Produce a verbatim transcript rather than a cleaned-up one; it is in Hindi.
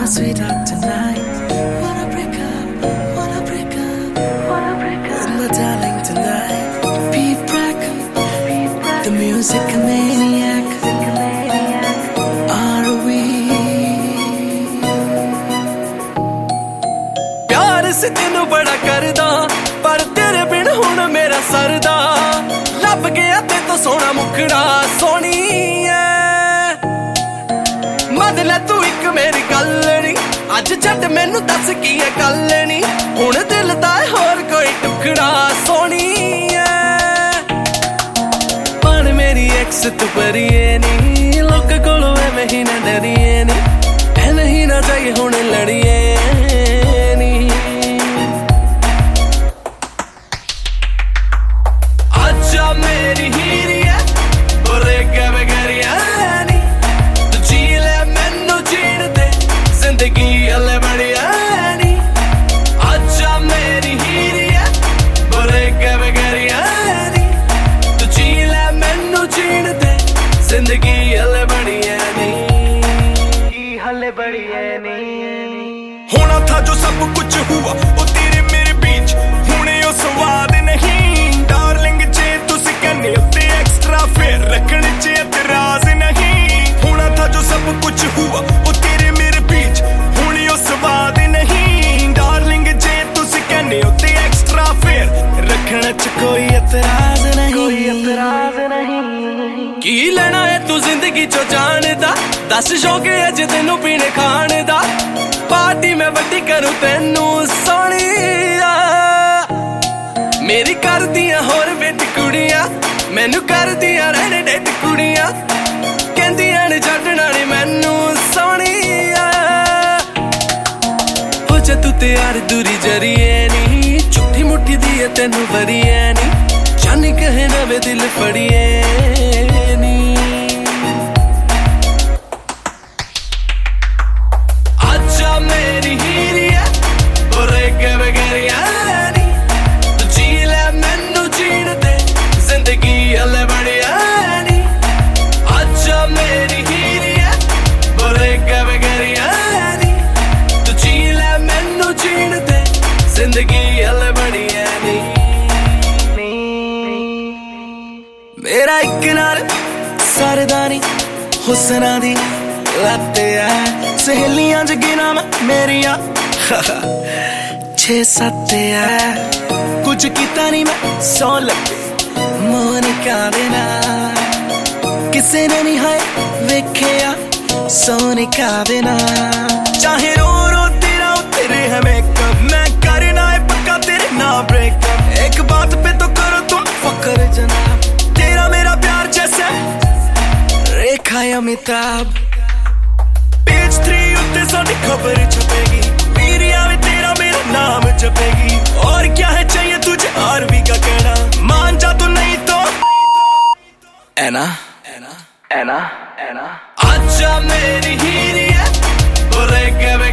my sweetheart tonight. Wanna break up, wanna break up, wanna break up with my darling tonight. Beat crack, the music maniac. Are we? प्यार से तेनू बड़ा करदा, पर तेरे बिन हुण मेरा सरदा। लब गया ते तो सोना मुखड़ा सोनी मद ले तू एक मेरी गल नी अज छड्ड मैनू दस की है गल नी हुण दिल दा होर कोई टुकड़ा सोनी पण मेरी एक्स तू परिए नी लोक कोलों एवें ही ना डरिए नी ऐ नहीं ना जाइए हुण लड़िए नी आजा मेरी हीरी है बुरे के बगैरिया नी तू जी ले मैनू जीण दे जिंदगी हले बढ़िया नी आजा मेरी हीरी है बुरे के बगैरिया नी तू जी ले मैनू जीण दे जिंदगी हले बढ़िया नी हले बढ़िया नी होना था जो सब कुछ हुआ वो तेरे मेरे बीच हुणे ओ स्वाद नहीं डार्लिंग जे तुसी कहने ते एक्स्ट्रा फेयर रखने च एतराज नहीं होना था जो सब कुछ हुआ वो तेरे मेरे बीच हुणे ओ स्वाद नहीं डार्लिंग जे तुसी कहने ते एक्स्ट्रा फेयर रखने च कोई एतराज नहीं कोई एतराज नहीं की लेना है तू जिंदगी चो जानदा दस शौक है जे तेनू पीने खाने दा पार्टी मैं वड्डी करूं तेनू सोनिया मेरी कर दियां होर वेट कुड़ियां मैनू कर दियां रहने डेट कुड़ियां कहंदियां ने छड्डना नी मैनू सोनिया हो जा तू ते यार दूरी जरिए नी झूठी मुट्ठी दी है तेनू वरिए नी जानी कहे ना वे दिल फड़िए नी आजा मेरी हीरी है बुरे के बगैरिया नी तू जी ले मैनू जीण दे जिंदगी हले बढ़िया नी आजा मेरी हीरी है बुरे के बगैरिया नी तू जी ले मैनू जीण दे जिंदगी हले बढ़िया नी मेरा एक नाल सरदानी हुस्ना दी लाते है सहेलियां च गिना मैं मेरिया छे सत्त है कुछ कीता नहीं मैं सौ लगे मोनिका दे नाल किसे ने नहीं हाय वेखिया सोनिका दे नाल चाहे रो रो तेरा तेरे है मेकअप मैं करना है पक्का तेरे ना ब्रेकअप एक बात पे तो करो तुम फकर जनाब तेरा मेरा प्यार जैसे रेखा अमिताभ पेज थ्री उत्ते साडी खबर छपेगी मीडिया में तेरा मेरा नाम छपेगी और क्या है चाहिए तुझे आरवी का कहना मान जा तू नहीं तो ऐना ऐना ऐना ऐना आजा मेरी हीरी है बुरे के